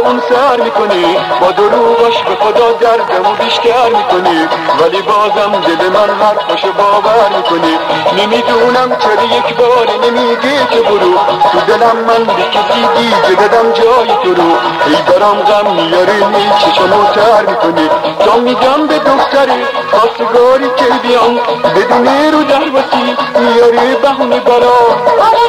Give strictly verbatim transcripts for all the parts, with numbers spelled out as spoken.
اون سر میکنی، با دروغش به خدا دردمو بیشتر میکنی، ولی بازم دل من حرفشو باور میکنی. نمیدونم چرا یک بار نمیگی که برو، تو دلم من به کسی دیگه دادم جای تو رو. ای برام غم میاری چشمو تر میکنی، تا میگم به دختری خواستگاری که بیام، بدون رو در وسی میاری بهونه برام.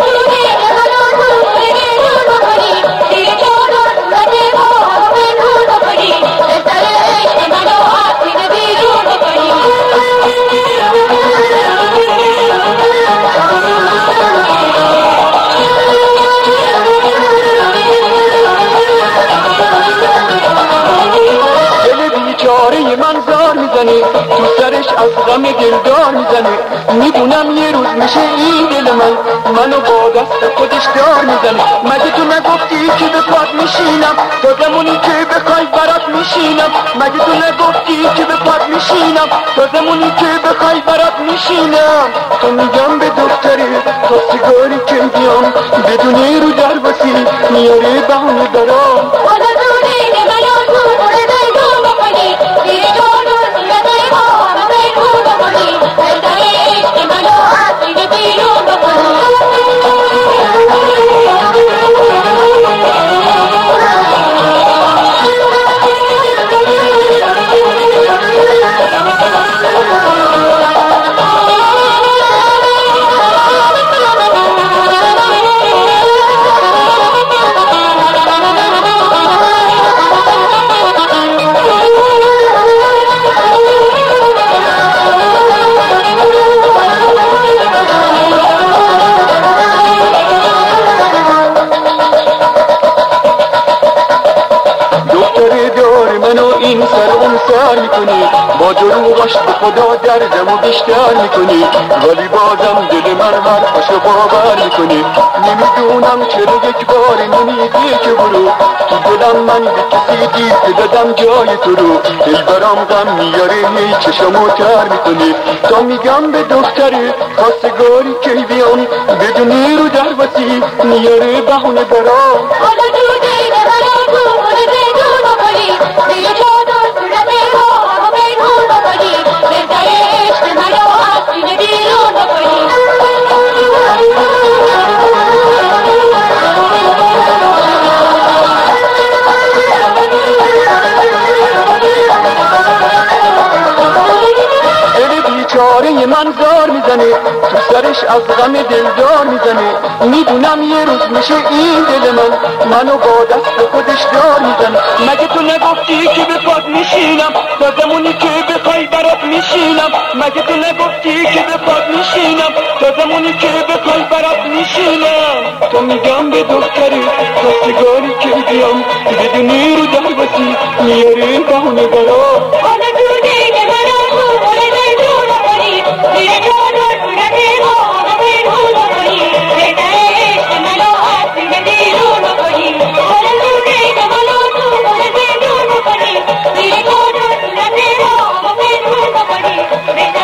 من زار میزنی، تو سرش از غم دلدار میزنی. میدونم یه روز میشه این دل من منو با دست خودش دار میزنی. مگه تو نگفتی که به پات میشینم، تا زمانی که بخوای برات میشینم. مگه تو نگفتی که به پات میشینم، تا زمانی که بخوای برات میشینم. تو میگم به دختری خواستگاری که بیام، بدون رو در بسی میاره بهونه برام. این سر اون سر میکنی، با دروغش به خدا دردمو بیشتر میکنی، ولی بازم دل من حرفشو باور میکنی. نمیدونم چرا یک بار نمیگی که برو، تو دلم من به کسی دیگه دادم جای تو رو. ای برام غم میاری هی چشمو تر میکنی، تا میگم به دختری خواستگاری که بیام، بدون رو در وسی میاره بهونه برام. بیچاره من زار میزنه، تو سرش از غم دلدار میزنه. میدونم یه روز میشه این دل من منو با دست خودش دار میزنه. مگه تو نگفتی که به پات میشینم، تا زمانی که بخوای برات میشینم. مگه تو نگفتی که به پات میشینم، تا زمانی که بخوای برات میشینم. تو میگم به دختری خواستگاری که بیام، بدون رو در بسی میاری بهونه برام. Thank you.